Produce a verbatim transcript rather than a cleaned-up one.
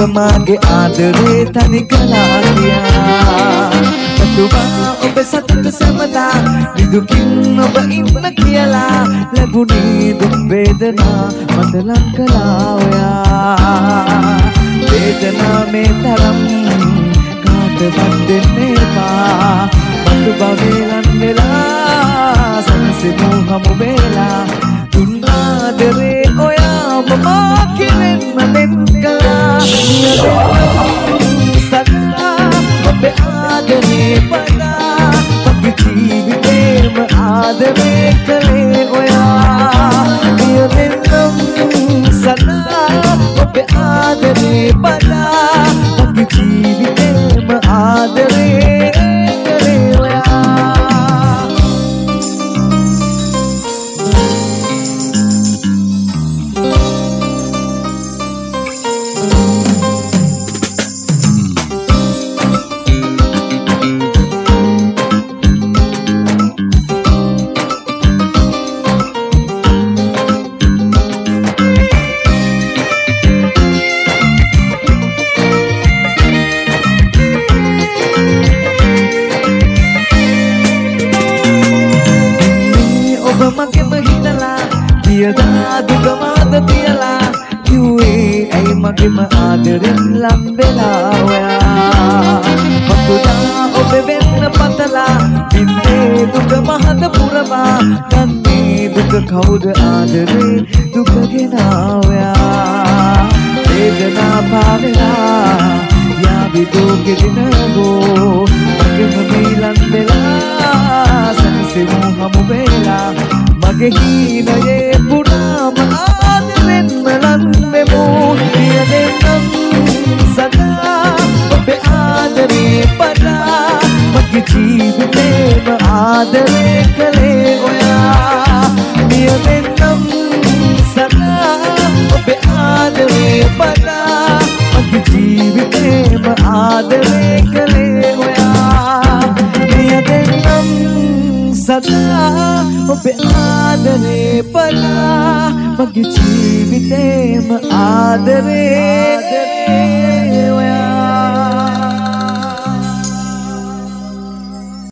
මාගේ ආදරේ තනි කළා කියා ඔබතුමා ඔබ සතුට සැමදා විදුකින් ඔබ ඉන්න කියලා ලැබුණේ දුක් වේදනා මට ලං කළා ඔයා වේදනා මේ තරම් කාටවත් දෙන්න එපා මතු බවේ ලන් වෙලා සංසෙමු හමු වෙලා දුන් ආදරේ ඔයා මම කිරෙන්න දෙන්න කළා සදා ඔබේ ආදරේ පදා මගේ ජීවිතේම ආදරේ කළේ ඔයා නියමෙන්නම් සදා ඔබේ ආදරේ පදා මගේ ජීවිතේම ආදරේ කළේ ඔයා දුකමාද තියලා කිව්වේ ඇයි මගේම ආදරෙන් ලම් වෙලා ඔයා මතුදා ඔබ වෙන්න පතලා ඉන්නේ දුක මහද පුරවා ගන්නේ දුක කවුද ආදරේ දුක ගෙනා ඔයා වේදනා පාවෙලා යාවි දුක දිනගෝ මගේම මීලන් වෙලා සංසෙමු හමු වෙලා මගේ හීනයේ පුරාම ආදරෙන්ම ලන් වෙමු පියදෙන්නම් සදා ඔබේ ආදරේ පදා මගේ ජීවිතේම ආදරේ කළේ ඔයා පියදෙන්නම් සදා ඔබේ ආදරේ පදා මගේ ජීවිතේම ආදරේ කළේ ඔයා පියදෙන්නම් සදා ඔබේ ආදරේ පලා මගේ ජීවිතේම ආදරේ ඔයා